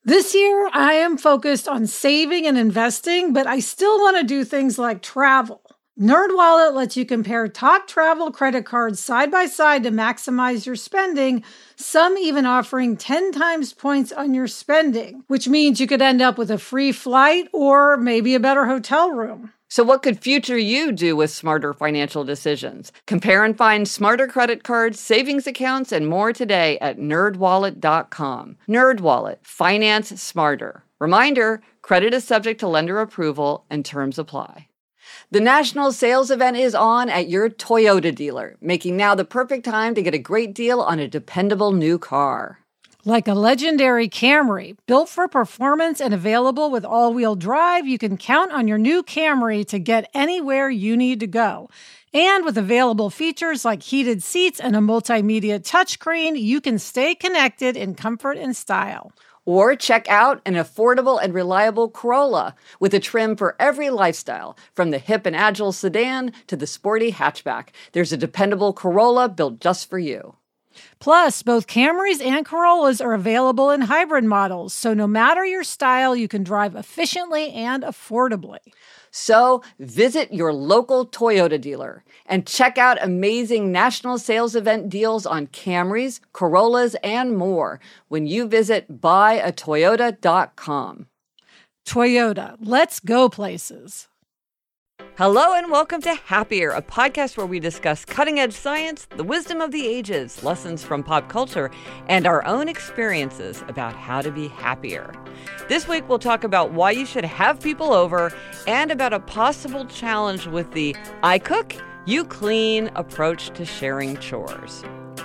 This year, I am focused on saving and investing, but I still want to do things like travel. NerdWallet lets you compare top travel credit cards side by side to maximize your spending, some even offering 10 times points on your spending, which means you could end up with a free flight or maybe a better hotel room. So what could future you do with smarter financial decisions? Compare and find smarter credit cards, savings accounts, and more today at nerdwallet.com. NerdWallet. Finance smarter. Reminder, credit is subject to lender approval and terms apply. The national sales event is on at your Toyota dealer, making now the perfect time to get a great deal on a dependable new car. Like a legendary Camry, built for performance and available with all-wheel drive, you can count on your new Camry to get anywhere you need to go. And with available features like heated seats and a multimedia touchscreen, you can stay connected in comfort and style. Or check out an affordable and reliable Corolla with a trim for every lifestyle, from the hip and agile sedan to the sporty hatchback. There's a dependable Corolla built just for you. Plus, both Camrys and Corollas are available in hybrid models, so no matter your style, you can drive efficiently and affordably. So visit your local Toyota dealer and check out amazing national sales event deals on Camrys, Corollas, and more when you visit buyatoyota.com. Toyota, let's go places. Hello and welcome to Happier, a podcast where we discuss cutting-edge science, the wisdom of the ages, lessons from pop culture, and our own experiences about how to be happier. This week we'll talk about why you should have people over and about a possible challenge with the I cook, you clean approach to sharing chores.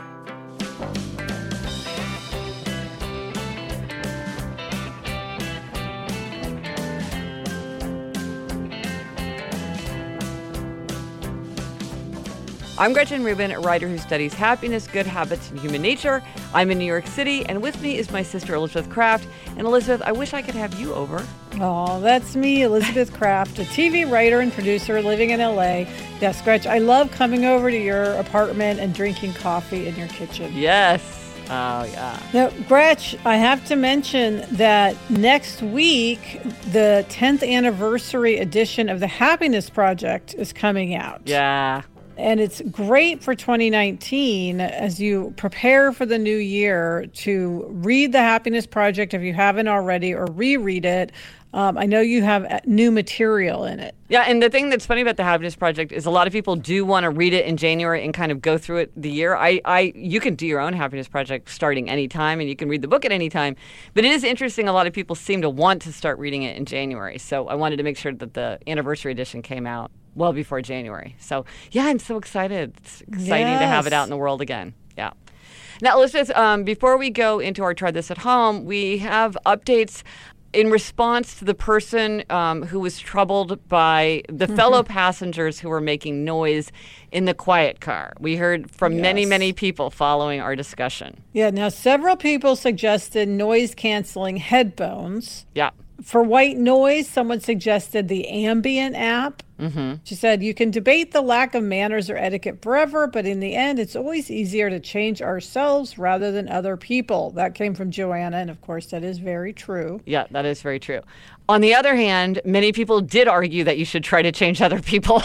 I'm Gretchen Rubin, a writer who studies happiness, good habits, and human nature. I'm in New York City, and with me is my sister Elizabeth Kraft. And Elizabeth, I wish I could have you over. Oh, that's me, Elizabeth Kraft, a TV writer and producer living in LA. Yes, Gretch, I love coming over to your apartment and drinking coffee in your kitchen. Yes. Oh, yeah. Now, Gretch, I have to mention that next week, the 10th anniversary edition of The Happiness Project is coming out. Yeah. And it's great for 2019 as you prepare for the new year to read The Happiness Project if you haven't already, or reread it. I know you have new material in it. Yeah, and the thing that's funny about The Happiness Project is a lot of people do want to read it in January and kind of go through it the year. You can do your own Happiness Project starting any time, and you can read the book at any time. But it is interesting, a lot of people seem to want to start reading it in January. So I wanted to make sure that the anniversary edition came out well before January. So, yeah, I'm so excited. It's exciting to have it out in the world again. Yeah. Now, Elizabeth, before we go into our Try This at Home, we have updates in response to the person who was troubled by the fellow passengers who were making noise in the quiet car. We heard from many, many people following our discussion. Yeah, now several people suggested noise-canceling headphones. Yeah. For white noise, someone suggested the Ambient app. Mm-hmm. She said, you can debate the lack of manners or etiquette forever, but in the end, it's always easier to change ourselves rather than other people. That came from Joanna, and of course, that is very true. Yeah, that is very true. On the other hand, many people did argue that you should try to change other people.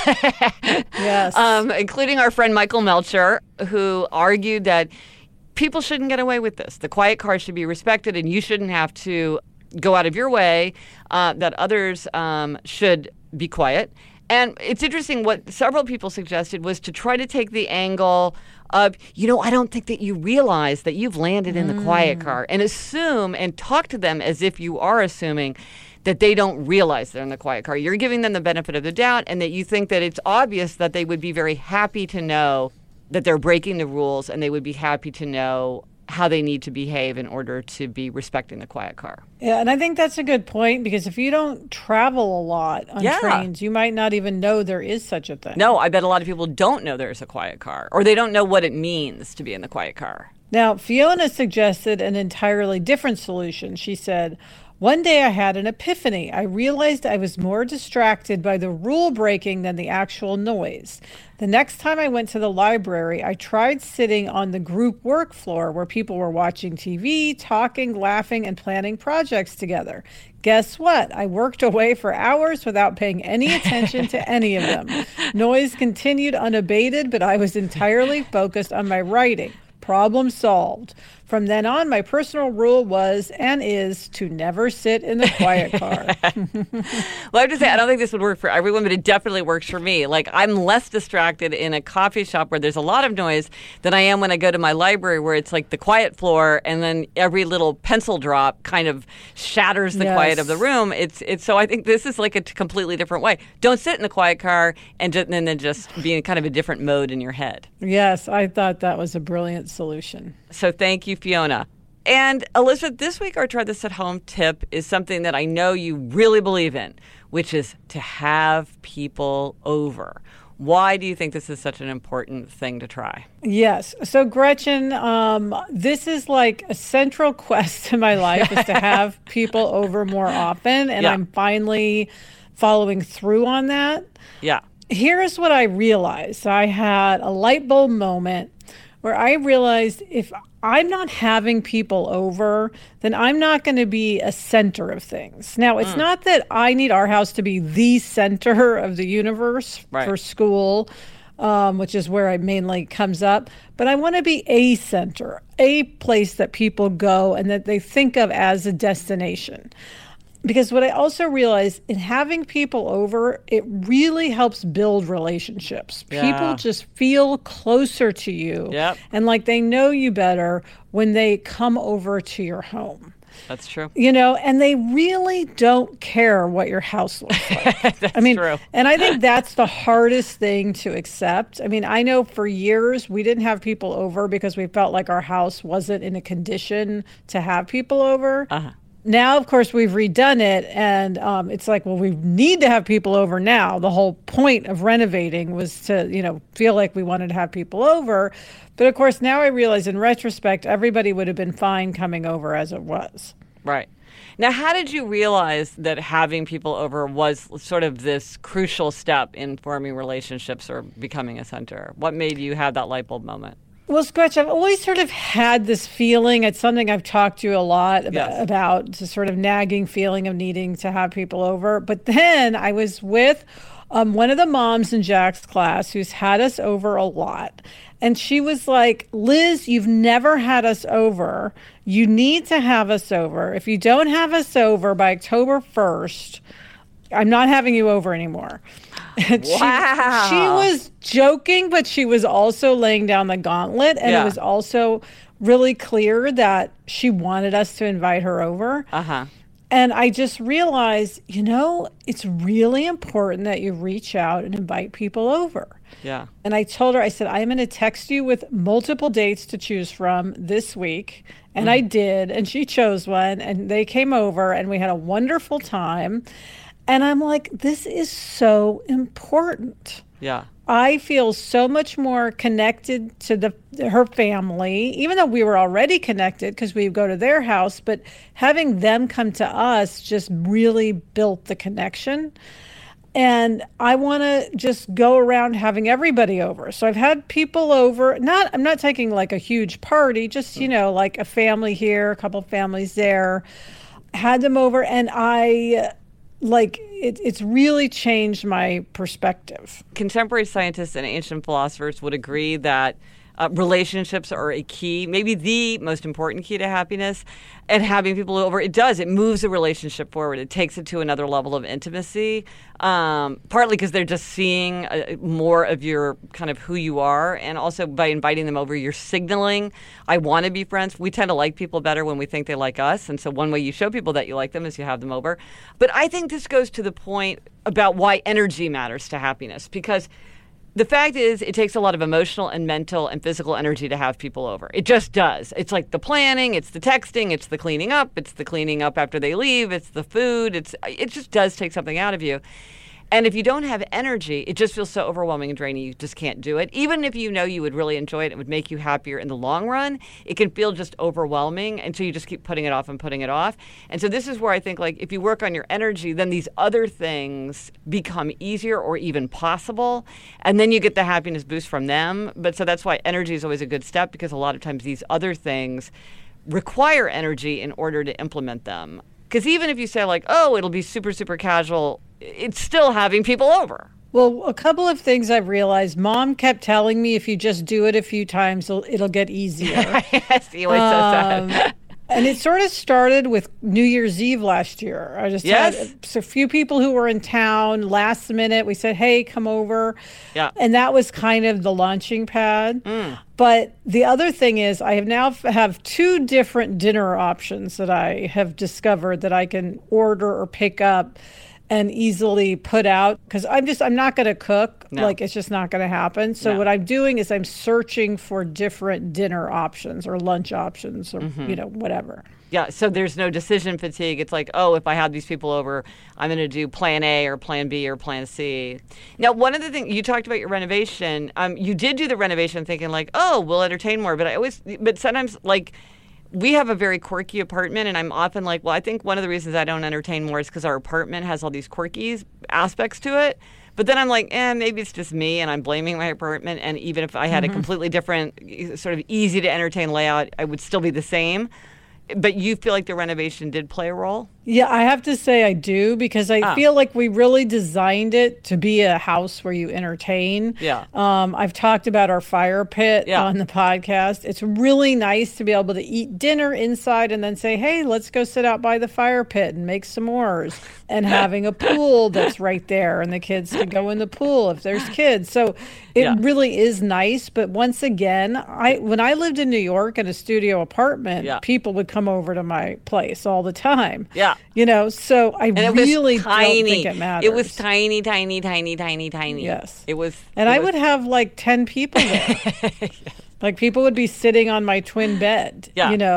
Yes. Including our friend Michael Melcher, who argued that people shouldn't get away with this. The quiet car should be respected, and you shouldn't have to go out of your way, that others should be quiet. And it's interesting, what several people suggested was to try to take the angle of, I don't think that you realize that you've landed in the quiet car, and assume and talk to them as if you are assuming that they don't realize they're in the quiet car. You're giving them the benefit of the doubt, and that you think that it's obvious that they would be very happy to know that they're breaking the rules, and they would be happy to know how they need to behave in order to be respecting the quiet car. Yeah, and I think that's a good point, because if you don't travel a lot on trains, you might not even know there is such a thing. No, I bet a lot of people don't know there's a quiet car, or they don't know what it means to be in the quiet car. Now, Fiona suggested an entirely different solution. She said, one day I had an epiphany. I realized I was more distracted by the rule breaking than the actual noise. The next time I went to the library, I tried sitting on the group work floor where people were watching TV, talking, laughing, and planning projects together. Guess what? I worked away for hours without paying any attention to any of them. Noise continued unabated, but I was entirely focused on my writing. Problem solved. From then on, my personal rule was and is to never sit in the quiet car. Well, I have to say, I don't think this would work for everyone, but it definitely works for me. Like, I'm less distracted in a coffee shop where there's a lot of noise than I am when I go to my library where it's like the quiet floor and then every little pencil drop kind of shatters the quiet of the room. It's so I think this is like a completely different way. Don't sit in the quiet car and then just be in kind of a different mode in your head. Yes, I thought that was a brilliant solution. So thank you, Fiona. And Elizabeth, this week our Try This at Home tip is something that I know you really believe in, which is to have people over. Why do you think this is such an important thing to try? Yes. So Gretchen, this is like a central quest in my life is to have people over more often. And I'm finally following through on that. Yeah. Here's what I realized. I had a light bulb moment where I realized if I'm not having people over, then I'm not going to be a center of things. Now, it's not that I need our house to be the center of the universe for school, which is where it mainly comes up, but I want to be a center, a place that people go and that they think of as a destination. Because what I also realized in having people over, it really helps build relationships. Yeah. People just feel closer to you and like they know you better when they come over to your home. That's true. You know, and they really don't care what your house looks like. That's true. And I think that's the hardest thing to accept. I mean, I know for years we didn't have people over because we felt like our house wasn't in a condition to have people over. Now, of course, we've redone it, and it's like, well, we need to have people over now. The whole point of renovating was to, feel like we wanted to have people over. But, of course, now I realize in retrospect, everybody would have been fine coming over as it was. Right. Now, how did you realize that having people over was sort of this crucial step in forming relationships or becoming a center? What made you have that light bulb moment? Well, Scratch, I've always sort of had this feeling. It's something I've talked to you a lot about, the sort of nagging feeling of needing to have people over. But then I was with one of the moms in Jack's class who's had us over a lot. And she was like, Liz, you've never had us over. You need to have us over. If you don't have us over by October 1st, I'm not having you over anymore. Wow. She was joking, but she was also laying down the gauntlet. And it was also really clear that she wanted us to invite her over. And I just realized, it's really important that you reach out and invite people over. Yeah. And I told her, I said, I'm going to text you with multiple dates to choose from this week. And I did. And she chose one. And they came over and we had a wonderful time. And I'm like, this is so important. Yeah. I feel so much more connected to her family, even though we were already connected because we go to their house. But having them come to us just really built the connection. And I want to just go around having everybody over. So I've had people over. I'm not taking like a huge party, just, like a family here, a couple of families there. Had them over, and it's really changed my perspective. Contemporary scientists and ancient philosophers would agree that relationships are a key, maybe the most important key to happiness. And having people over, it moves a relationship forward. It takes it to another level of intimacy, partly because they're just seeing more of your kind of who you are. And also by inviting them over, you're signaling, I want to be friends. We tend to like people better when we think they like us. And so one way you show people that you like them is you have them over. But I think this goes to the point about why energy matters to happiness, because the fact is, it takes a lot of emotional and mental and physical energy to have people over. It just does. It's like the planning, it's the texting, it's the cleaning up after they leave, it's the food. It just does take something out of you. And if you don't have energy, it just feels so overwhelming and draining, you just can't do it. Even if you know you would really enjoy it, it would make you happier in the long run, it can feel just overwhelming, and so you just keep putting it off and putting it off. And so this is where I think, like, if you work on your energy, then these other things become easier or even possible, and then you get the happiness boost from them. But so that's why energy is always a good step, because a lot of times these other things require energy in order to implement them. Because even if you say, like, oh, it'll be super, super casual, it's still having people over. Well, a couple of things I've realized. Mom kept telling me if you just do it a few times, it'll get easier. Yes, he always says that. And it sort of started with New Year's Eve last year. I just had a few people who were in town last minute. We said, hey, come over. Yeah. And that was kind of the launching pad. But the other thing is I have 2 different dinner options that I have discovered that I can order or pick up and easily put out, because I'm not going to cook. No. Like, it's just not going to happen. So what I'm doing is I'm searching for different dinner options or lunch options or, whatever. Yeah, so there's no decision fatigue. It's like, oh, if I have these people over, I'm going to do plan A or plan B or plan C. Now, one of the things, you talked about your renovation. You did do the renovation thinking like, oh, we'll entertain more. But sometimes, like, we have a very quirky apartment, and I'm often like, well, I think one of the reasons I don't entertain more is because our apartment has all these quirky aspects to it. But then I'm like, maybe it's just me, and I'm blaming my apartment. And even if I had a completely different, sort of easy to entertain layout, I would still be the same. But you feel like the renovation did play a role? Yeah, I have to say I do, because I feel like we really designed it to be a house where you entertain. Yeah. I've talked about our fire pit on the podcast. It's really nice to be able to eat dinner inside and then say, hey, let's go sit out by the fire pit and make s'mores, and having a pool that's right there, and the kids can go in the pool if there's kids. So it really is nice. But once again, when I lived in New York in a studio apartment, people would come over to my place all the time. Yeah. So I really don't think it matters. It was tiny, tiny, tiny, tiny, tiny. Yes. It was. And I would have like 10 people there. Like, people would be sitting on my twin bed,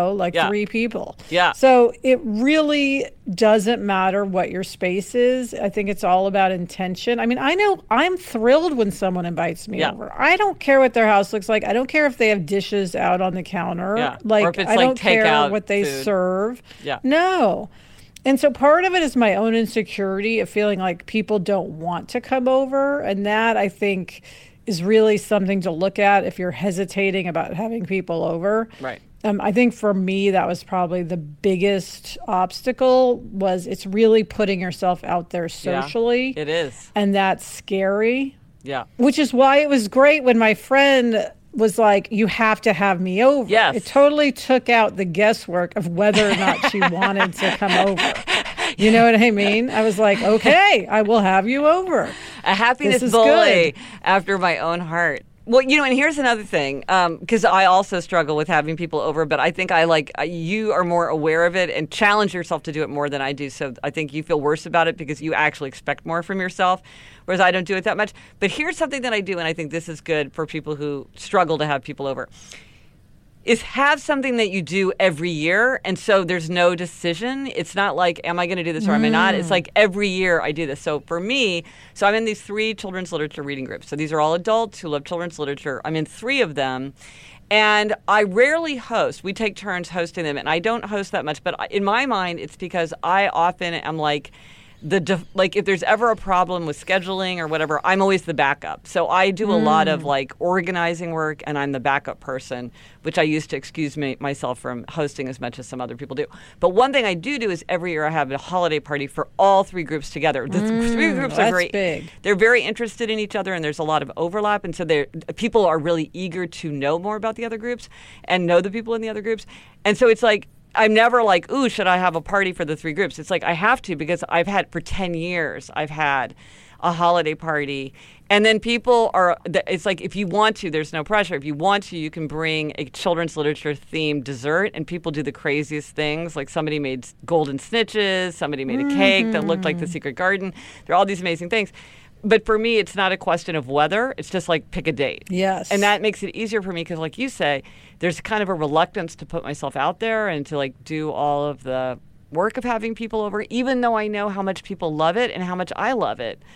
3 people. Yeah. So it really doesn't matter what your space is. I think it's all about intention. I mean, I know I'm thrilled when someone invites me over. I don't care what their house looks like. I don't care if they have dishes out on the counter. Yeah. Like, or if it's I don't care what they food. serve. Yeah. No. And so part of it is my own insecurity of feeling like people don't want to come over. And that, I think, is really something to look at if you're hesitating about having people over. Right. I think for me, that was probably the biggest obstacle. Was it's really putting yourself out there socially. Yeah, it is. And that's scary. Yeah. Which is why it was great when my friend was like, you have to have me over. Yes. It totally took out the guesswork of whether or not she wanted to come over. You know what I mean? I was like, okay, I will have you over. A happiness bully after my own heart. Well, and here's another thing, because I also struggle with having people over, but I think you are more aware of it and challenge yourself to do it more than I do. So I think you feel worse about it because you actually expect more from yourself, whereas I don't do it that much. But here's something that I do, and I think this is good for people who struggle to have people over, is have something that you do every year. And so there's no decision. It's not like, am I going to do this or am I not? It's like every year I do this. So for me, I'm in these 3 children's literature reading groups. So these are all adults who love children's literature. I'm in 3 of them. And I rarely host. We take turns hosting them. And I don't host that much. But in my mind, it's because I often am like, if there's ever a problem with scheduling or whatever, I'm always the backup. So I do a lot of like organizing work, and I'm the backup person, which I use to excuse myself from hosting as much as some other people do. But one thing I do is every year I have a holiday party for all 3 groups together. The 3 groups are very big. They're very interested in each other, and there's a lot of overlap, and so people are really eager to know more about the other groups and know the people in the other groups. And so it's like, I'm never like, ooh, should I have a party for the 3 groups? It's like I have to, because for 10 years, I've had a holiday party. And then it's like, if you want to, there's no pressure. If you want to, you can bring a children's literature themed dessert, and people do the craziest things. Like somebody made golden snitches, somebody made a cake that looked like the Secret Garden. There are all these amazing things. But for me, it's not a question of whether. It's just like pick a date. Yes. And that makes it easier for me because, like you say, there's kind of a reluctance to put myself out there and to like do all of the work of having people over, even though I know how much people love it and how much I love it.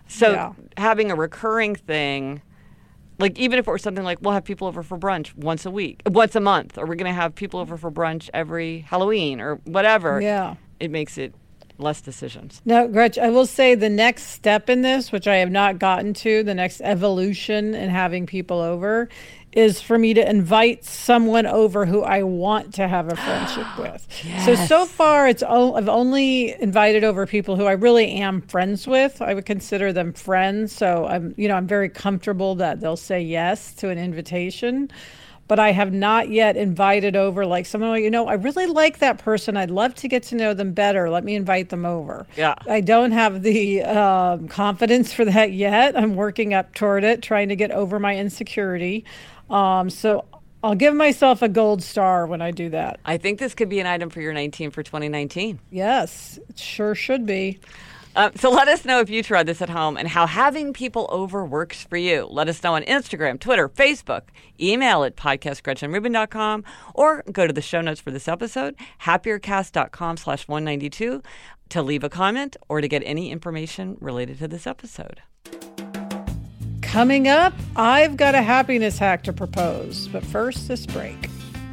So having a recurring thing, like even if it were something like we'll have people over for brunch once a month, or we're going to have people over for brunch every Halloween or whatever, it makes it less decisions. Now, Gretchen, I will say the next step in this, which I have not gotten to, the next evolution in having people over, is for me to invite someone over who I want to have a friendship with. Yes. So far, I've only invited over people who I really am friends with. I would consider them friends. So I'm very comfortable that they'll say yes to an invitation. But I have not yet invited over like someone, I really like that person. I'd love to get to know them better. Let me invite them over. Yeah. I don't have the confidence for that yet. I'm working up toward it, trying to get over my insecurity. So I'll give myself a gold star when I do that. I think this could be an item for your 19 for 2019. Yes, it sure should be. So let us know if you tried this at home and how having people over works for you. Let us know on Instagram, Twitter, Facebook, email at podcastgretchenrubin.com, or go to the show notes for this episode, happiercast.com/192, to leave a comment or to get any information related to this episode. Coming up, I've got a happiness hack to propose. But first, this break.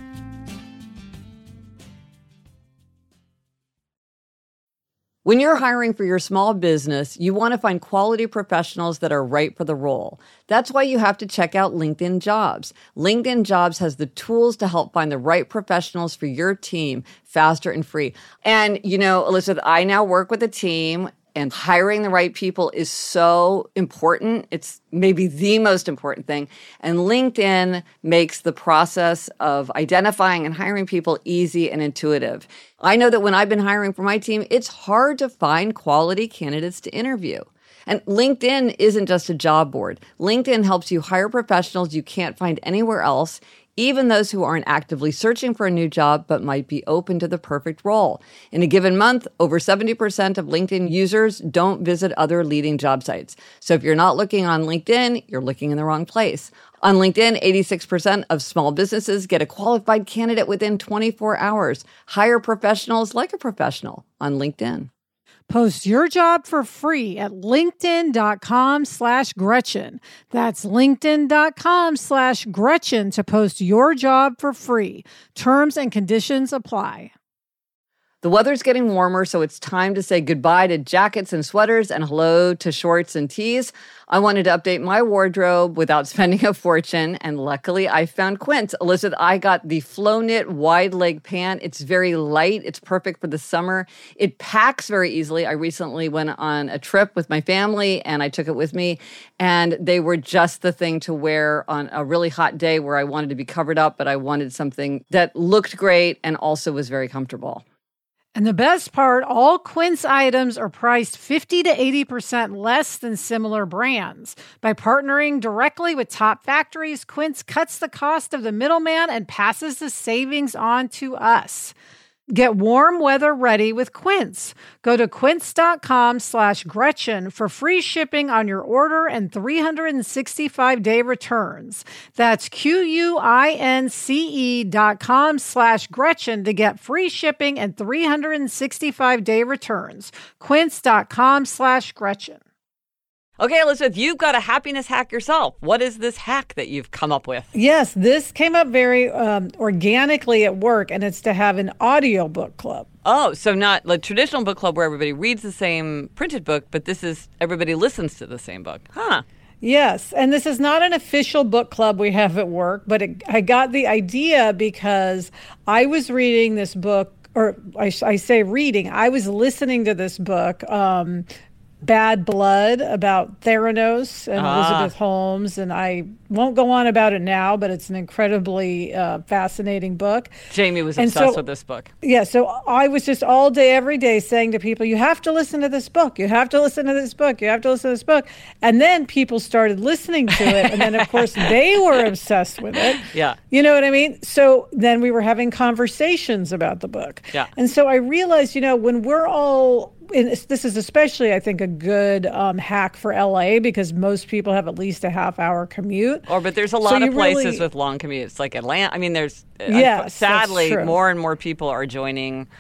When you're hiring for your small business, you want to find quality professionals that are right for the role. That's why you have to check out LinkedIn Jobs. LinkedIn Jobs has the tools to help find the right professionals for your team faster and free. And, Elizabeth, I now work with a team, and hiring the right people is so important. It's maybe the most important thing. And LinkedIn makes the process of identifying and hiring people easy and intuitive. I know that when I've been hiring for my team, it's hard to find quality candidates to interview. And LinkedIn isn't just a job board. LinkedIn helps you hire professionals you can't find anywhere else, even those who aren't actively searching for a new job but might be open to the perfect role. In a given month, over 70% of LinkedIn users don't visit other leading job sites. So if you're not looking on LinkedIn, you're looking in the wrong place. On LinkedIn, 86% of small businesses get a qualified candidate within 24 hours. Hire professionals like a professional on LinkedIn. Post your job for free at linkedin.com/Gretchen. That's linkedin.com/Gretchen to post your job for free. Terms and conditions apply. The weather's getting warmer, so it's time to say goodbye to jackets and sweaters and hello to shorts and tees. I wanted to update my wardrobe without spending a fortune, and luckily I found Quince. Elizabeth, I got the Flow Knit wide leg pant. It's very light. It's perfect for the summer. It packs very easily. I recently went on a trip with my family, and I took it with me, and they were just the thing to wear on a really hot day where I wanted to be covered up, but I wanted something that looked great and also was very comfortable. And the best part, all Quince items are priced 50 to 80% less than similar brands. By partnering directly with top factories, Quince cuts the cost of the middleman and passes the savings on to us. Get warm weather ready with Quince. Go to quince.com/Gretchen for free shipping on your order and 365-day returns. That's QUINCE.com/Gretchen to get free shipping and 365-day returns. Quince.com/Gretchen. Okay, Elizabeth, you've got a happiness hack yourself. What is this hack that you've come up with? Yes, this came up very organically at work, and it's to have an audiobook club. Oh, so not the traditional book club where everybody reads the same printed book, but this is everybody listens to the same book. Huh. Yes, and this is not an official book club we have at work, but I got the idea because I was reading this book, or I say reading, I was listening to this book, Bad Blood, about Theranos and Elizabeth Holmes, and I won't go on about it now, but it's an incredibly fascinating book. Jamie was obsessed with this book. Yeah, so I was just all day, every day saying to people, you have to listen to this book. You have to listen to this book. You have to listen to this book. And then people started listening to it, and then, of course, they were obsessed with it. Yeah. You know what I mean? So then we were having conversations about the book. Yeah. And so I realized, when we're all... And this is especially, I think, a good hack for LA because most people have at least a half-hour commute. But there's a lot of places with long commutes, like Atlanta. I mean, there's yes, sadly that's true. More and more people are joining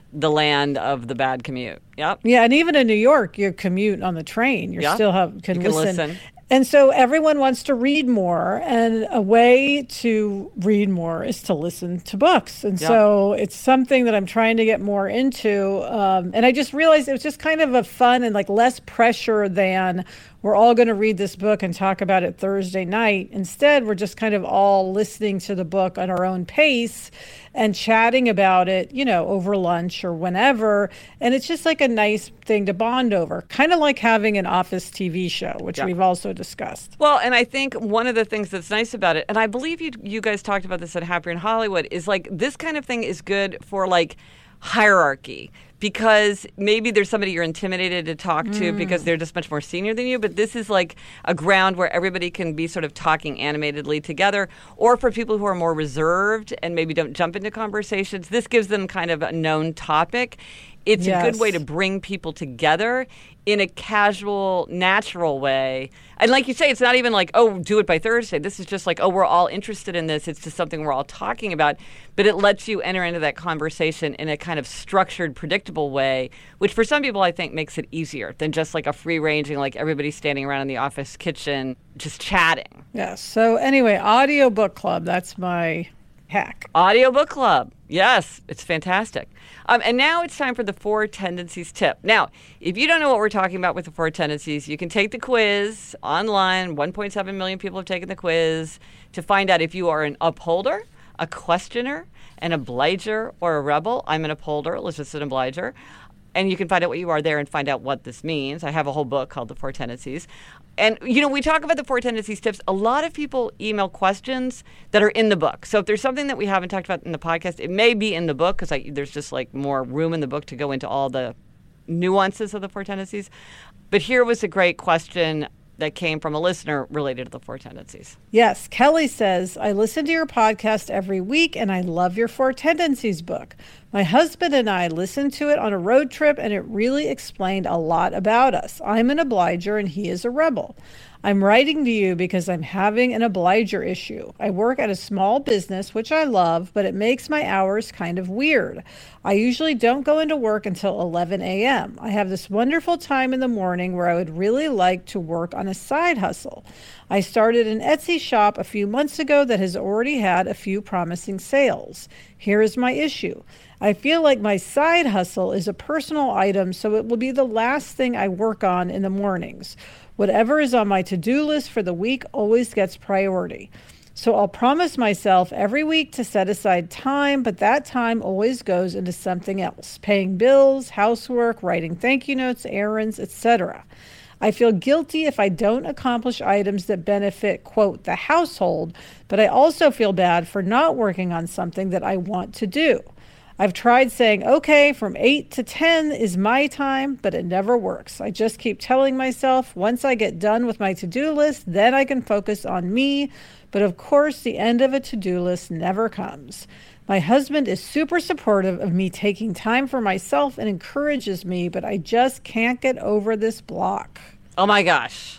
the land of the bad commute. Yep. Yeah, and even in New York, your commute on the train, you still can listen. And so everyone wants to read more, and a way to read more is to listen to books. And so it's something that I'm trying to get more into. And I just realized it was just kind of a fun and like less pressure than we're all going to read this book and talk about it Thursday night. Instead, we're just kind of all listening to the book on our own pace and chatting about it, over lunch or whenever. And it's just like a nice thing to bond over, kind of like having an Office TV show, which we've also discussed. Well, and I think one of the things that's nice about it, and I believe you guys talked about this at Happier in Hollywood, is like this kind of thing is good for like hierarchy. Because maybe there's somebody you're intimidated to talk to because they're just much more senior than you. But this is like a ground where everybody can be sort of talking animatedly together. Or for people who are more reserved and maybe don't jump into conversations, this gives them kind of a known topic. It's a good way to bring people together in a casual, natural way. And like you say, it's not even like, oh, do it by Thursday. This is just like, oh, we're all interested in this. It's just something we're all talking about. But it lets you enter into that conversation in a kind of structured, predictable way, which for some people I think makes it easier than just like a free-ranging, like everybody standing around in the office kitchen just chatting. Yes. So anyway, audio book club, that's my hack. Audio book club. Yes, it's fantastic. And now it's time for the 4 Tendencies tip. Now, if you don't know what we're talking about with the 4 Tendencies, you can take the quiz online. 1.7 million people have taken the quiz to find out if you are an upholder, a questioner, an obliger, or a rebel. I'm an upholder. Elizabeth's an obliger. And you can find out what you are there and find out what this means. I have a whole book called The 4 Tendencies. And, we talk about the 4 Tendencies tips. A lot of people email questions that are in the book. So if there's something that we haven't talked about in the podcast, it may be in the book because there's just like more room in the book to go into all the nuances of the 4 Tendencies. But here was a great question that came from a listener related to the 4 Tendencies. Yes. Kelly says, I listen to your podcast every week and I love your 4 Tendencies book. My husband and I listened to it on a road trip and it really explained a lot about us. I'm an obliger and he is a rebel. I'm writing to you because I'm having an obliger issue. I work at a small business, which I love, but it makes my hours kind of weird. I usually don't go into work until 11 a.m. I have this wonderful time in the morning where I would really like to work on a side hustle. I started an Etsy shop a few months ago that has already had a few promising sales. Here is my issue. I feel like my side hustle is a personal item, so it will be the last thing I work on in the mornings. Whatever is on my to-do list for the week always gets priority. So I'll promise myself every week to set aside time, but that time always goes into something else, paying bills, housework, writing thank you notes, errands, etc. I feel guilty if I don't accomplish items that benefit, quote, the household, but I also feel bad for not working on something that I want to do. I've tried saying, okay, from 8 to 10 is my time, but it never works. I just keep telling myself once I get done with my to-do list, then I can focus on me. But of course, the end of a to-do list never comes. My husband is super supportive of me taking time for myself and encourages me, but I just can't get over this block. Oh my gosh.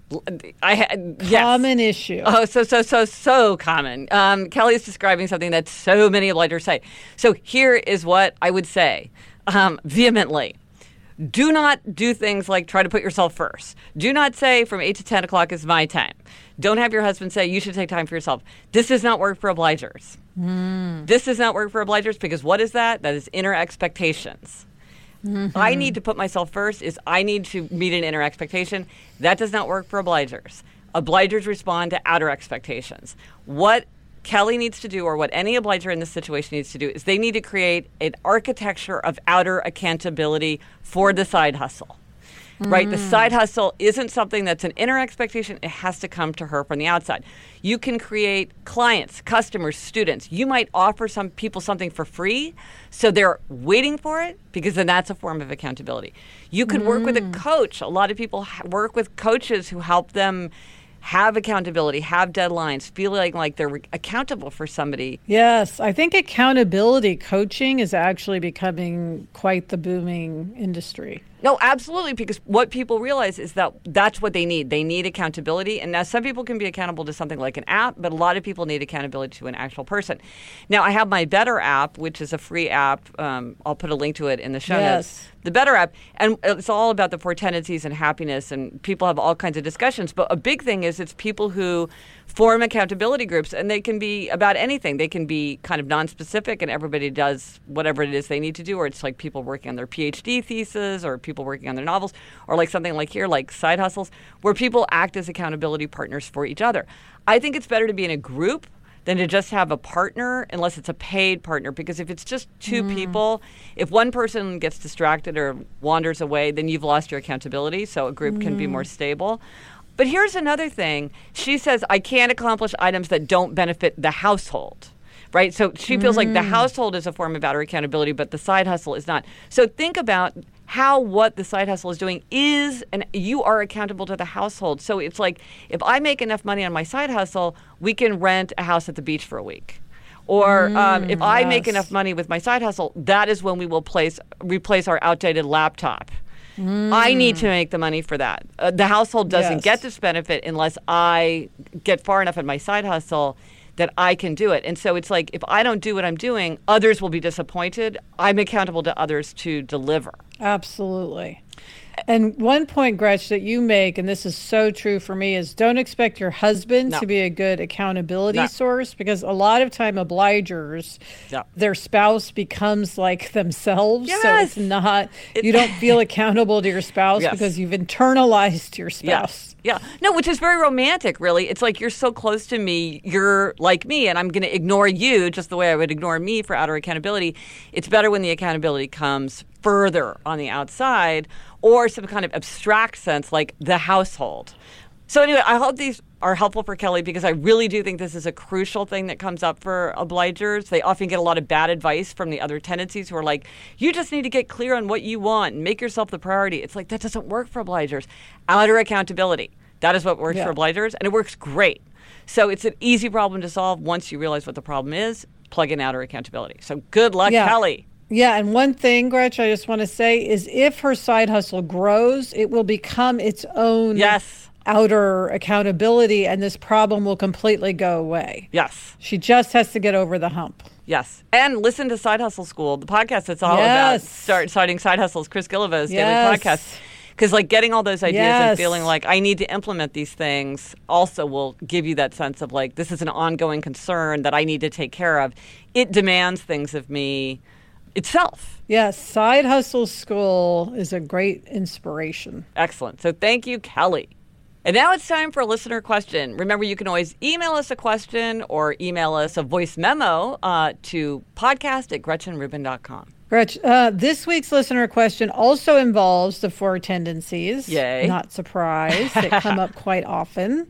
Common issue. Oh, so common. Kelly is describing something that so many obligers say. So here is what I would say vehemently. Do not do things like try to put yourself first. Do not say from 8 to 10 o'clock is my time. Don't have your husband say you should take time for yourself. This does not work for obligers. This does not work for obligers because what is that? That is inner expectations. I need to put myself first is I need to meet an inner expectation. That does not work for obligers. Obligers respond to outer expectations. What Kelly needs to do, or what any obliger in this situation needs to do, is they need to create an architecture of outer accountability for the side hustle. Right? The side hustle isn't something that's an inner expectation. It has to come to her from the outside. You can create clients, customers, students. You might offer some people something for free, so they're waiting for it, because then that's a form of accountability. You could work with a coach. A lot of people work with coaches who help them have accountability, have deadlines, feeling like they're accountable for somebody. Yes, I think accountability coaching is actually becoming quite the booming industry. No, absolutely, because what people realize is that that's what they need. They need accountability. And now some people can be accountable to something like an app, but a lot of people need accountability to an actual person. Now, I have my Better app, which is a free app. I'll put a link to it in the show notes. The Better app, and it's all about the 4 tendencies and happiness, and people have all kinds of discussions. But a big thing is it's people who form accountability groups, and they can be about anything. They can be kind of non-specific, and everybody does whatever it is they need to do, or it's like people working on their PhD thesis, or people working on their novels, or like something like here, like Side Hustles, where people act as accountability partners for each other. I think it's better to be in a group than to just have a partner, unless it's a paid partner. Because if it's just 2 people, if one person gets distracted or wanders away, then you've lost your accountability. So a group can be more stable. But here's another thing. She says, I can't accomplish items that don't benefit the household. Right? So she feels like the household is a form of outer accountability, but the side hustle is not. So think about how what the side hustle is doing is, and you are accountable to the household. So it's like, if I make enough money on my side hustle, we can rent a house at the beach for a week. Or if I make enough money with my side hustle, that is when we will replace our outdated laptop. I need to make the money for that. The household doesn't get this benefit unless I get far enough in my side hustle that I can do it. And so it's like, if I don't do what I'm doing, others will be disappointed. I'm accountable to others to deliver. Absolutely. And one point, Gretch, that you make, and this is so true for me, is don't expect your husband to be a good accountability source, because a lot of time obligers, their spouse becomes like themselves. Yes. So it's not, you don't feel accountable to your spouse because you've internalized your spouse. Yeah. No, which is very romantic, really. It's like, you're so close to me, you're like me, and I'm going to ignore you just the way I would ignore me for outer accountability. It's better when the accountability comes further on the outside, or some kind of abstract sense like the household. So anyway, I hope these are helpful for Kelly, because I really do think this is a crucial thing that comes up for obligers. They often get a lot of bad advice from the other tendencies who are like, you just need to get clear on what you want and make yourself the priority. It's like, that doesn't work for obligers. Outer accountability, that is what works for obligers, and it works great. So it's an easy problem to solve once you realize what the problem is. Plug in outer accountability. So good luck, Kelly. Yeah, and one thing, Gretch, I just want to say is, if her side hustle grows, it will become its own outer accountability, and this problem will completely go away. Yes. She just has to get over the hump. Yes. And listen to Side Hustle School, the podcast that's all about starting side hustles, Chris Gillivo's daily podcast. Because like getting all those ideas and feeling like I need to implement these things also will give you that sense of like, this is an ongoing concern that I need to take care of. It demands things of me itself. Yes, Side Hustle School is a great inspiration. Excellent. So thank you, Kelly. And now it's time for a listener question. Remember, you can always email us a question or email us a voice memo to podcast@GretchenRubin.com. Gretch, this week's listener question also involves the 4 tendencies. Yay. Not surprised. They come up quite often.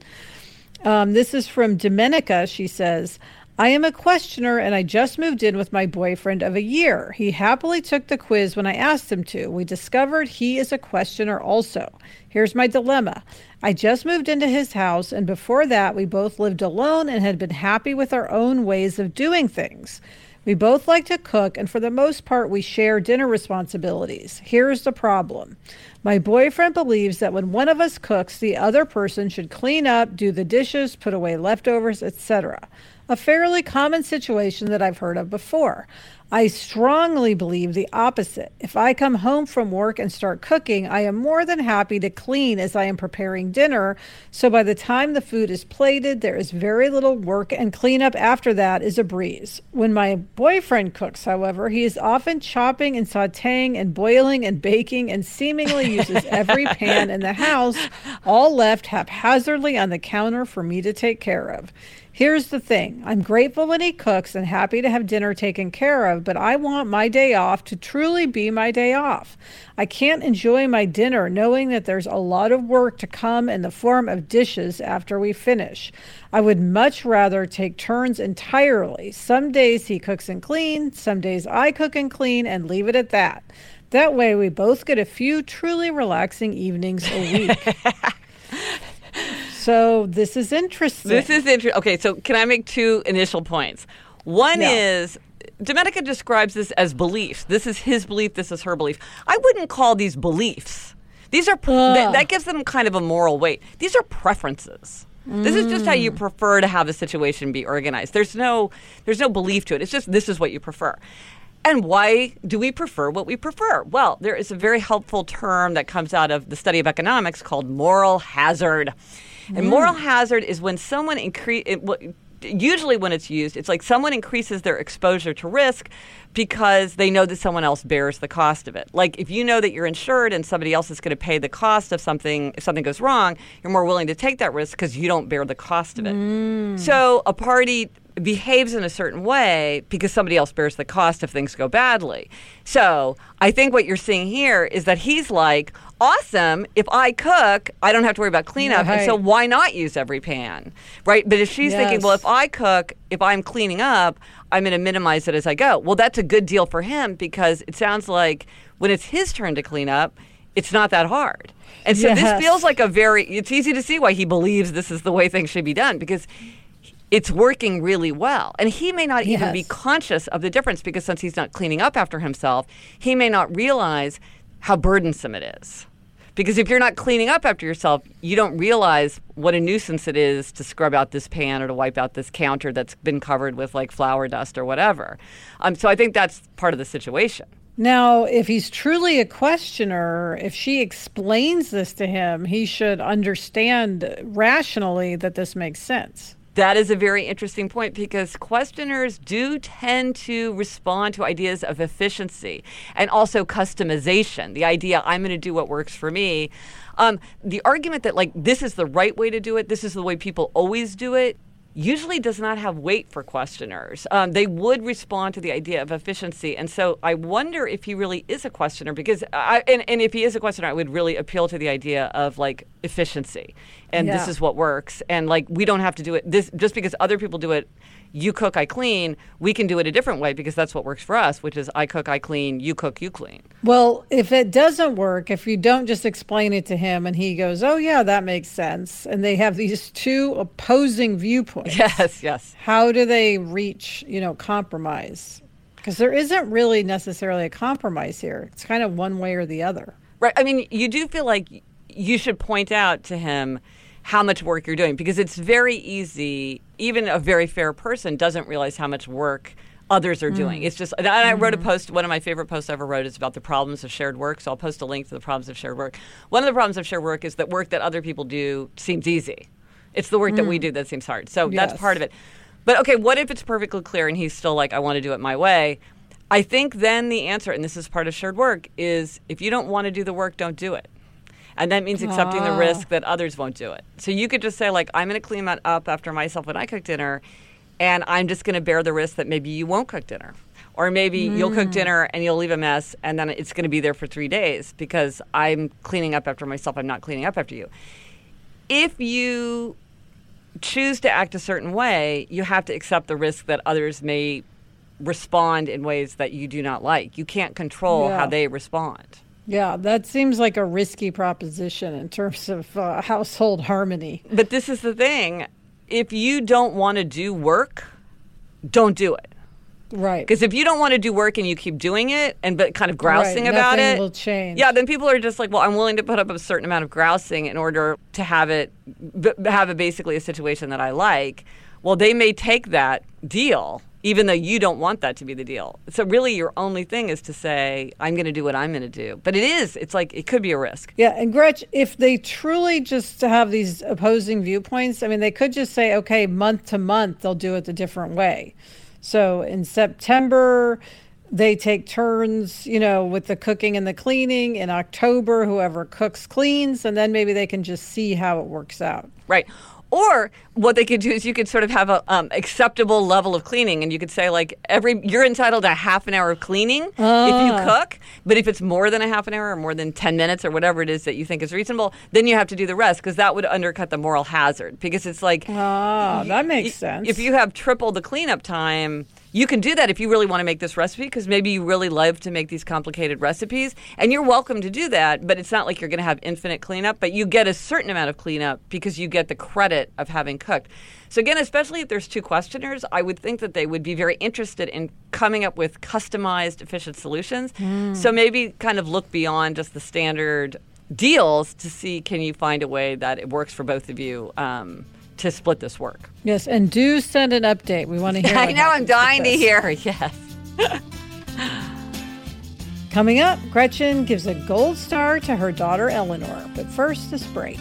This is from Domenica. She says, I am a questioner, and I just moved in with my boyfriend of a year. He happily took the quiz when I asked him to. We discovered he is a questioner also. Here's my dilemma. I just moved into his house, and before that, we both lived alone and had been happy with our own ways of doing things. We both like to cook, and for the most part, we share dinner responsibilities. Here's the problem. My boyfriend believes that when one of us cooks, the other person should clean up, do the dishes, put away leftovers, etc. A fairly common situation that I've heard of before. I strongly believe the opposite. If I come home from work and start cooking, I am more than happy to clean as I am preparing dinner. So by the time the food is plated, there is very little work, and cleanup after that is a breeze. When my boyfriend cooks, however, he is often chopping and sautéing and boiling and baking and seemingly uses every pan in the house, all left haphazardly on the counter for me to take care of. Here's the thing. I'm grateful when he cooks and happy to have dinner taken care of, but I want my day off to truly be my day off. I can't enjoy my dinner knowing that there's a lot of work to come in the form of dishes after we finish. I would much rather take turns entirely. Some days he cooks and cleans, some days I cook and clean, and leave it at that. That way we both get a few truly relaxing evenings a week. So this is interesting. Okay, so can I make two initial points? One is Domenica describes this as beliefs. This is his belief. This is her belief. I wouldn't call these beliefs. These are that gives them kind of a moral weight. These are preferences. This is just how you prefer to have a situation be organized. There's no belief to it. It's just this is what you prefer. And why do we prefer what we prefer? Well, there is a very helpful term that comes out of the study of economics called moral hazard. And moral hazard is when someone usually when it's used, it's like someone increases their exposure to risk because they know that someone else bears the cost of it. Like if you know that you're insured and somebody else is going to pay the cost of something, if something goes wrong, you're more willing to take that risk because you don't bear the cost of it. So a party behaves in a certain way because somebody else bears the cost if things go badly. So I think what you're seeing here is that he's like, awesome, if I cook, I don't have to worry about cleanup, and so why not use every pan, right? But if she's thinking, well, if I cook, if I'm cleaning up, I'm going to minimize it as I go. Well, that's a good deal for him because it sounds like when it's his turn to clean up, it's not that hard. And so this feels like it's easy to see why he believes this is the way things should be done because it's working really well. And he may not even be conscious of the difference because since he's not cleaning up after himself, he may not realize how burdensome it is. Because if you're not cleaning up after yourself, you don't realize what a nuisance it is to scrub out this pan or to wipe out this counter that's been covered with like flour dust or whatever. So I think that's part of the situation. Now, if he's truly a questioner, if she explains this to him, he should understand rationally that this makes sense. That is a very interesting point because questioners do tend to respond to ideas of efficiency and also customization. The idea, I'm going to do what works for me. The argument that like this is the right way to do it, this is the way people always do it, usually does not have weight for questioners. They would respond to the idea of efficiency. And so I wonder if he really is a questioner because, and if he is a questioner, I would really appeal to the idea of like efficiency. And this is what works. And like, we don't have to do it this just because other people do it. You cook, I clean. We can do it a different way because that's what works for us, which is I cook, I clean, you cook, you clean. Well, if it doesn't work, if you don't just explain it to him and he goes, oh, yeah, that makes sense. And they have these two opposing viewpoints. Yes. How do they reach, compromise? Because there isn't really necessarily a compromise here. It's kind of one way or the other. Right. I mean, you do feel like you should point out to him how much work you're doing because it's very easy. Even a very fair person doesn't realize how much work others are doing. It's just, and I wrote a post, one of my favorite posts I ever wrote is about the problems of shared work. So I'll post a link to the problems of shared work. One of the problems of shared work is that work that other people do seems easy. It's the work that we do that seems hard. So that's part of it. But okay, what if it's perfectly clear and he's still like, I want to do it my way? I think then the answer, and this is part of shared work, is if you don't want to do the work, don't do it. And that means accepting the risk that others won't do it. So you could just say, like, I'm going to clean that up after myself when I cook dinner, and I'm just going to bear the risk that maybe you won't cook dinner. Or maybe you'll cook dinner and you'll leave a mess, and then it's going to be there for 3 days because I'm cleaning up after myself. I'm not cleaning up after you. If you choose to act a certain way, you have to accept the risk that others may respond in ways that you do not like. You can't control how they respond. Yeah, that seems like a risky proposition in terms of household harmony. But this is the thing. If you don't want to do work, don't do it. Right. Because if you don't want to do work and you keep doing it but kind of grousing about nothing it, will change. Yeah, then people are just like, well, I'm willing to put up a certain amount of grousing in order to have it basically a situation that I like. Well, they may take that deal, even though you don't want that to be the deal. So really your only thing is to say, I'm going to do what I'm going to do. But it's like, it could be a risk. Yeah, and Gretch, if they truly just have these opposing viewpoints, I mean, they could just say, okay, month to month, they'll do it a different way. So in September, they take turns, with the cooking and the cleaning. In October, whoever cooks cleans, and then maybe they can just see how it works out. Right. Or what they could do is you could sort of have a acceptable level of cleaning, and you could say like you're entitled to half an hour of cleaning if you cook, but if it's more than a half an hour or more than 10 minutes or whatever it is that you think is reasonable, then you have to do the rest because that would undercut the moral hazard because it's like that makes sense. If you have triple the cleanup time, you can do that if you really want to make this recipe, because maybe you really love to make these complicated recipes, and you're welcome to do that, but it's not like you're going to have infinite cleanup, but you get a certain amount of cleanup because you get the credit of having cooked. So again, especially if there's 2 questioners, I would think that they would be very interested in coming up with customized, efficient solutions. So maybe kind of look beyond just the standard deals to see, can you find a way that it works for both of you to split this work. Yes, and do send an update. We want to hear. I know, I'm dying to hear. Yes. Coming up, Gretchen gives a gold star to her daughter Eleanor. But first, this break.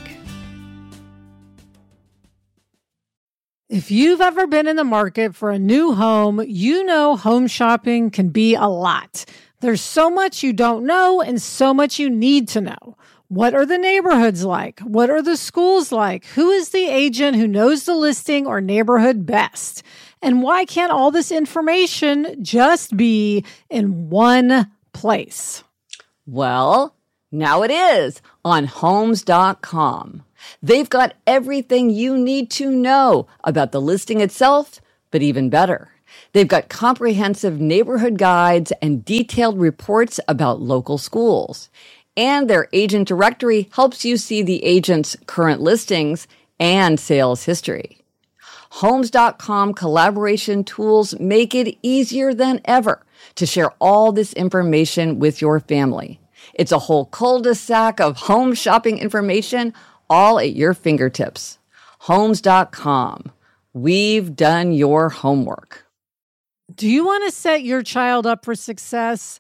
If you've ever been in the market for a new home, you know home shopping can be a lot. There's so much you don't know and so much you need to know. What are the neighborhoods like? What are the schools like? Who is the agent who knows the listing or neighborhood best? And why can't all this information just be in one place? Well, now it is on Homes.com. They've got everything you need to know about the listing itself, but even better, they've got comprehensive neighborhood guides and detailed reports about local schools. And their agent directory helps you see the agent's current listings and sales history. Homes.com collaboration tools make it easier than ever to share all this information with your family. It's a whole cul-de-sac of home shopping information all at your fingertips. Homes.com. We've done your homework. Do you want to set your child up for success?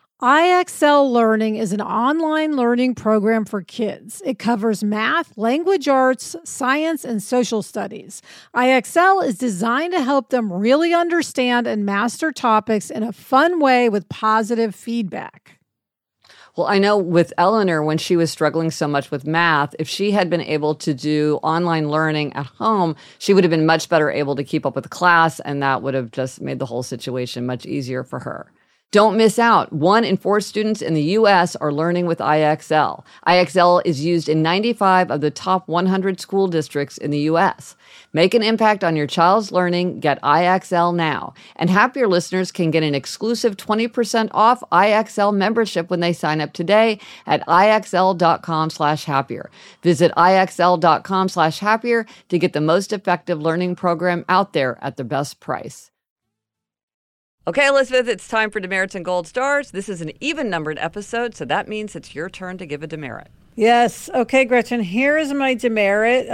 IXL Learning is an online learning program for kids. It covers math, language arts, science, and social studies. IXL is designed to help them really understand and master topics in a fun way with positive feedback. Well, I know with Eleanor, when she was struggling so much with math, if she had been able to do online learning at home, she would have been much better able to keep up with the class, and that would have just made the whole situation much easier for her. Don't miss out. 1 in 4 students in the U.S. are learning with IXL. IXL is used in 95 of the top 100 school districts in the U.S. Make an impact on your child's learning. Get IXL now. And Happier listeners can get an exclusive 20% off IXL membership when they sign up today at IXL.com/happier. Visit IXL.com/happier to get the most effective learning program out there at the best price. Okay, Elizabeth, it's time for demerits and gold stars. This is an even-numbered episode, so that means it's your turn to give a demerit. Yes. Okay, Gretchen, here is my demerit.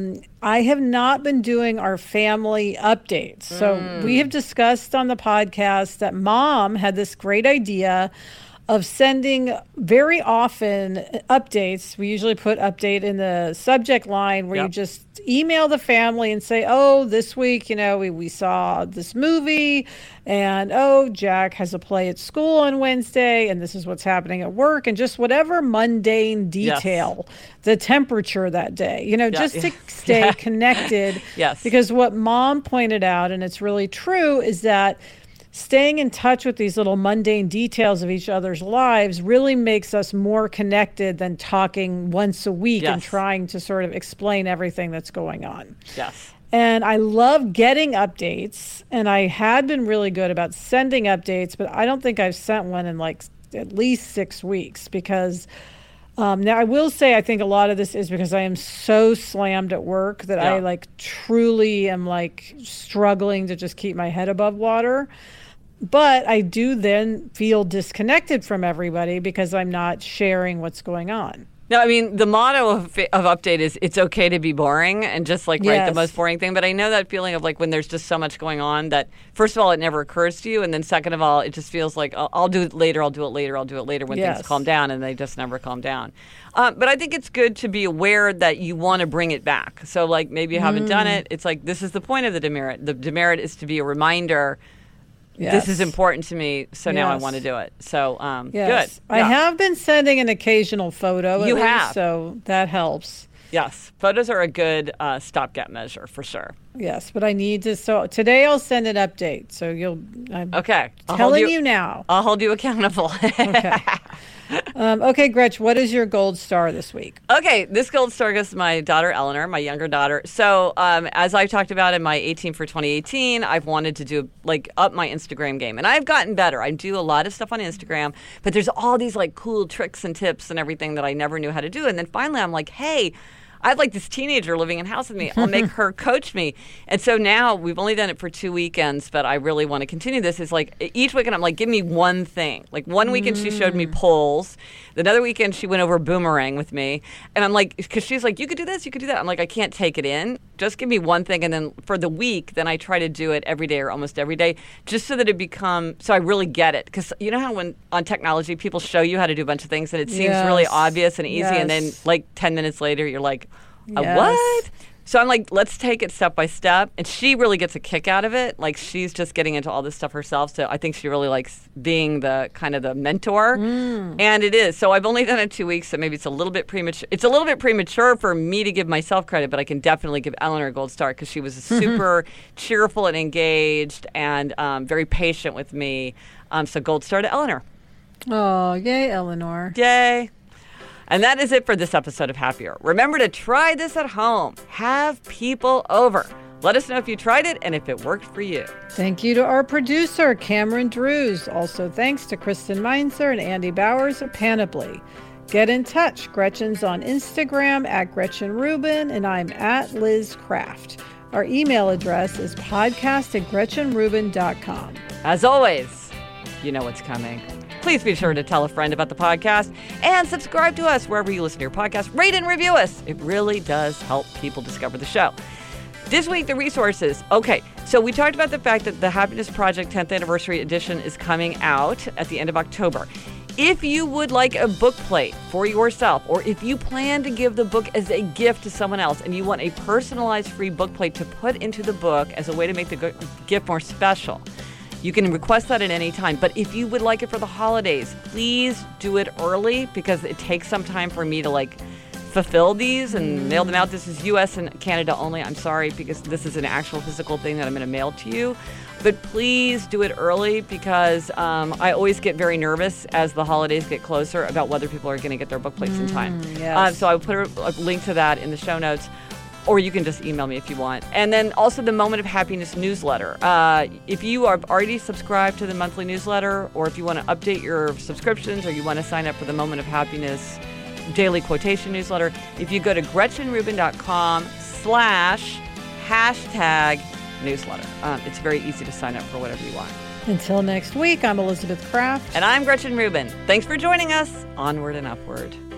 I have not been doing our family updates. So we have discussed on the podcast that Mom had this great idea of sending very often updates. We usually put update in the subject line where you just email the family and say, oh, this week, we saw this movie, and oh, Jack has a play at school on Wednesday, and this is what's happening at work, and just whatever mundane detail, the temperature that day, just to stay connected. Yes. Because what Mom pointed out, and it's really true, is that staying in touch with these little mundane details of each other's lives really makes us more connected than talking once a week and trying to sort of explain everything that's going on. Yes. And I love getting updates, and I had been really good about sending updates, but I don't think I've sent one in like at least 6 weeks because now I will say I think a lot of this is because I am so slammed at work that I truly am struggling to just keep my head above water. But I do then feel disconnected from everybody because I'm not sharing what's going on. No, I mean, the motto of update is it's okay to be boring and just write the most boring thing. But I know that feeling of when there's just so much going on that, first of all, it never occurs to you. And then second of all, it just feels like I'll do it later, I'll do it later when things calm down, and they just never calm down. But I think it's good to be aware that you want to bring it back. So maybe you haven't done it. It's this is the point of the demerit. The demerit is to be a reminder. Yes. This is important to me, so now I want to do it. So, good. I have been sending an occasional photo. You have. So that helps. Yes. Photos are a good stopgap measure for sure. Yes, but I need to. So today I'll send an update. So I'm okay. telling you now. I'll hold you accountable. Okay. Okay, Gretch, what is your gold star this week? Okay, this gold star goes to my daughter, Eleanor, my younger daughter. So as I talked about in my 18 for 2018, I've wanted to do up my Instagram game. And I've gotten better. I do a lot of stuff on Instagram, but there's all these cool tricks and tips and everything that I never knew how to do. And then finally I'm like, hey, I have this teenager living in the house with me. I'll make her coach me. And so now we've only done it for 2 weekends, but I really want to continue this. Is each weekend I'm give me one thing. One weekend she showed me polls. Another weekend she went over boomerang with me. And I'm because she's you could do this, you could do that. I'm I can't take it in. Just give me one thing. And then for the week, then I try to do it every day or almost every day, just so that so I really get it. Because you know how when on technology, people show you how to do a bunch of things and it seems really obvious and easy. Yes. And then 10 minutes later, you're what? So I'm let's take it step by step. And she really gets a kick out of it. She's just getting into all this stuff herself. So I think she really likes being the kind of the mentor. And it is. So I've only done it 2 weeks. So maybe it's a little bit premature. It's a little bit premature for me to give myself credit, but I can definitely give Eleanor a gold star because she was super cheerful and engaged and very patient with me. So gold star to Eleanor. Oh, yay, Eleanor. Yay. And that is it for this episode of Happier. Remember to try this at home. Have people over. Let us know if you tried it and if it worked for you. Thank you to our producer, Cameron Drews. Also thanks to Kristen Meinzer and Andy Bowers of Panoply. Get in touch. Gretchen's on Instagram at Gretchen Rubin, and I'm at Liz Craft. Our email address is podcast@GretchenRubin.com. As always, you know what's coming. Please be sure to tell a friend about the podcast and subscribe to us wherever you listen to your podcast. Rate and review us. It really does help people discover the show. This week, the resources. Okay, so we talked about the fact that the Happiness Project 10th Anniversary Edition is coming out at the end of October. If you would like a book plate for yourself, or if you plan to give the book as a gift to someone else and you want a personalized free book plate to put into the book as a way to make the gift more special, you can request that at any time. But if you would like it for the holidays, please do it early because it takes some time for me to fulfill these and mail them out. This is U.S. and Canada only. I'm sorry because this is an actual physical thing that I'm going to mail to you. But please do it early because I always get very nervous as the holidays get closer about whether people are going to get their book plates in time. Yes. So I will put a link to that in the show notes. Or you can just email me if you want. And then also the Moment of Happiness newsletter. If you are already subscribed to the monthly newsletter, or if you want to update your subscriptions, or you want to sign up for the Moment of Happiness daily quotation newsletter, if you go to GretchenRubin.com/#newsletter. It's very easy to sign up for whatever you want. Until next week, I'm Elizabeth Craft. And I'm Gretchen Rubin. Thanks for joining us. Onward and upward.